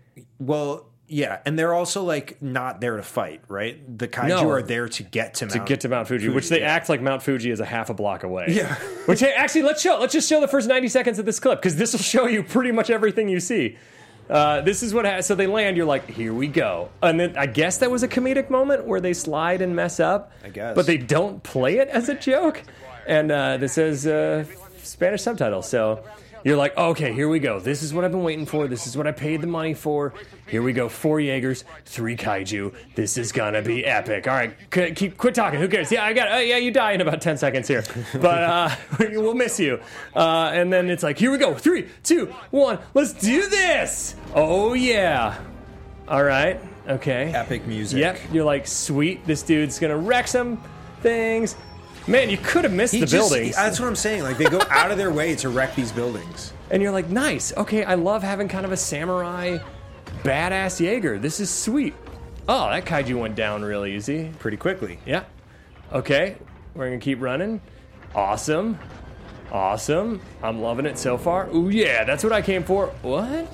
Well, yeah, and they're also like not there to fight, right? The kaiju No. are there to get to To Mount get to Mount Fuji, which they yeah. act like Mount Fuji is a half a block away. Yeah. Which hey, actually, let's show. Let's just show the first ninety seconds of this clip because this will show you pretty much everything you see. Uh, this is what ha- so they land. You're like, here we go, and then I guess that was a comedic moment where they slide and mess up. I guess. but they don't play it as a joke. and uh, this says uh, Spanish subtitles. So you're like, okay, here we go. This is what I've been waiting for. This is what I paid the money for. Here we go. Four Jaegers, three kaiju. This is gonna be epic. All right, c- keep quit talking. Who cares? Yeah, I got. Uh, yeah, you die in about ten seconds here, but uh, we'll miss you. Uh, and then it's like, here we go. Three, two, one. Let's do this. Oh yeah. All right. Okay. Epic music. Yep. You're like, sweet. This dude's gonna wreck some things. Man, you could have missed He the just- buildings. That's what I'm saying. Like, they go out of their way to wreck these buildings. And you're like, nice. Okay, I love having kind of a samurai, badass Jaeger. This is sweet. Oh, that kaiju went down real easy. Pretty quickly. Yeah. Okay, we're gonna keep running. Awesome. Awesome. I'm loving it so far. Ooh, yeah, that's what I came for. What?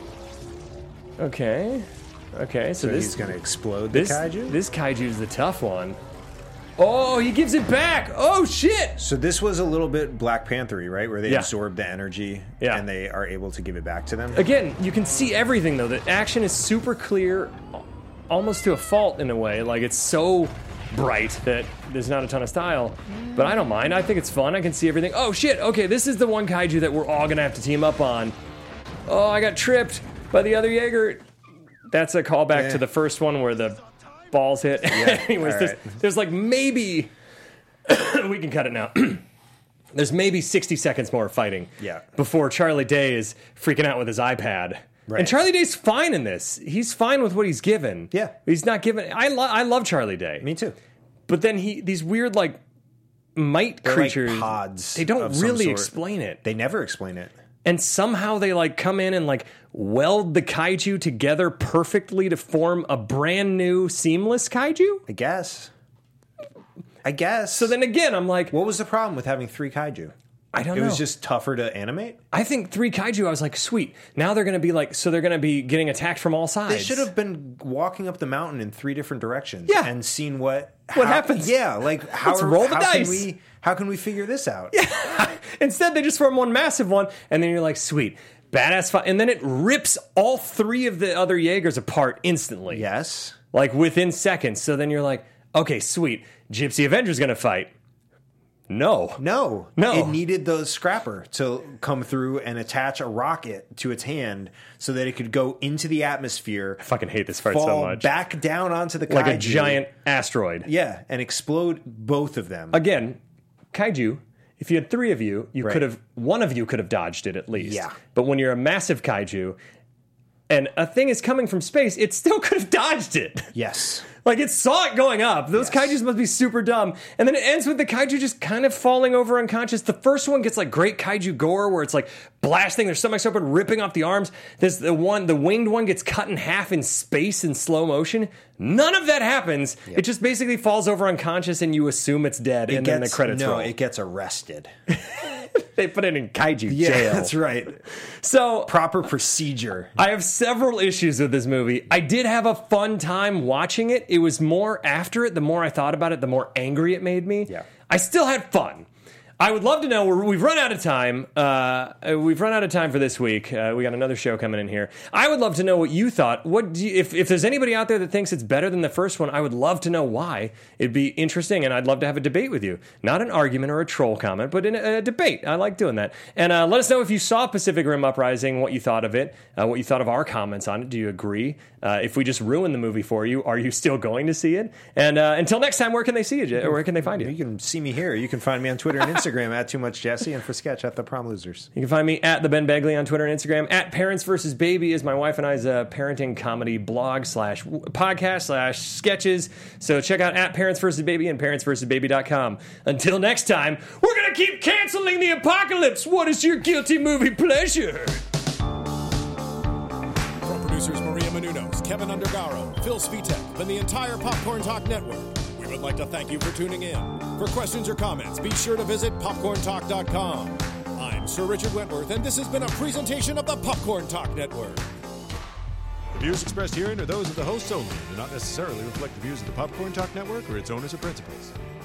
Okay. Okay, so, So this he's going to explode the this, kaiju? This kaiju's the tough one. Oh, he gives it back. Oh, shit. So this was a little bit Black Panther-y, right? Where they Yeah. absorb the energy Yeah. and they are able to give it back to them. Again, you can see everything though. The action is super clear, almost to a fault in a way. Like it's so bright that there's not a ton of style. But I don't mind. I think it's fun. I can see everything. Oh shit! Okay, this is the one kaiju that we're all gonna have to team up on. Oh, I got tripped by the other Jaeger. That's a callback Yeah. to the first one where the balls hit. Anyways, all there's, right. there's like maybe we can cut it now. There's maybe sixty seconds more of fighting. Yeah. Before Charlie Day is freaking out with his iPad. Right. And Charlie Day's fine in this. He's fine with what he's given. Yeah. He's not given. I lo- I love Charlie Day. Me too. But then he these weird like mite They're like creatures. pods They don't of some really sort. explain it. They never explain it. And somehow they like come in and like weld the kaiju together perfectly to form a brand new seamless kaiju. I guess. I guess. So then again, I'm like, what was the problem with having three kaiju? I don't It know. was just tougher to animate? I think three kaiju. I was like, sweet. Now they're going to be like, so they're going to be getting attacked from all sides. They should have been walking up the mountain in three different directions Yeah. and seen what What how- happens. Yeah, like how, Let's roll the how dice. can we how can we figure this out? Instead, they just form one massive one, and then you're like, sweet, badass fight. And then it rips all three of the other Jaegers apart instantly. Yes. Like within seconds. So then you're like, okay, sweet. Gypsy Avenger's going to fight. No. No. No. It needed the scrapper to come through and attach a rocket to its hand so that it could go into the atmosphere, I fucking hate this part fall so much. back down onto the kaiju. Like a giant asteroid. Yeah, and explode both of them. Again, kaiju, if you had three of you, you Right. could have, one of you could have dodged it at least. Yeah. But when you're a massive kaiju and a thing is coming from space, it still could have dodged it. Yes. Like, it saw it going up. Those Yes. kaijus must be super dumb. And then it ends with the kaiju just kind of falling over unconscious. The first one gets, like, great kaiju gore where it's, like, blasting their stomachs open, ripping off the arms. There's the one, the winged one gets cut in half in space in slow motion. None of that happens. It just basically falls over unconscious and you assume it's dead. It and gets, then the credits no, roll. it gets arrested. They put it in kaiju Yeah, jail. that's right. So Proper procedure. I have several issues with this movie. I did have a fun time watching it. It was more after it, the more I thought about it, the more angry it made me. Yeah. I still had fun. I would love to know. We're, we've run out of time. Uh, we've run out of time for this week. Uh, we got another show coming in here. I would love to know what you thought. What do you, if if there's anybody out there that thinks it's better than the first one? I would love to know why. It'd be interesting, and I'd love to have a debate with you. Not an argument or a troll comment, but in a, a debate. I like doing that. And uh, let us know if you saw Pacific Rim Uprising, what you thought of it, uh, what you thought of our comments on it. Do you agree? Uh, if we just ruined the movie for you, are you still going to see it? And uh, until next time, where can they see you? Jay? Or where can they find you? You can see me here. You can find me on Twitter and Instagram at Too Much Jesse and for Sketch at The Prom Losers. You can find me at the Ben Begley on Twitter and Instagram. At Parents versus Baby is my wife and I's uh, parenting comedy blog slash podcast slash sketches. So check out at Parents versus Baby and parents versus baby dot com. Until next time, we're gonna keep canceling the apocalypse. What is your guilty movie pleasure? From producers Maria Menounos, Kevin Undergaro, Phil Svitek, and the entire Popcorn Talk Network, we would like to thank you for tuning in. For questions or comments, be sure to visit popcorn talk dot com. I'm Sir Richard Wentworth, and this has been a presentation of the Popcorn Talk Network. The views expressed herein are those of the hosts only and do not necessarily reflect the views of the Popcorn Talk Network or its owners or principals.